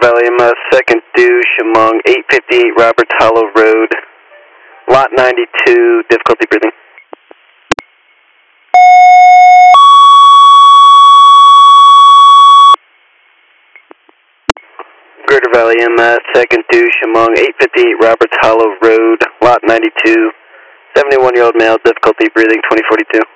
Valley, second douche among 858 Roberts Hollow Road, lot 92, difficulty breathing. Greater Valley, second douche among 858 Roberts Hollow Road, lot 92, 71-year-old male, difficulty breathing, 2042.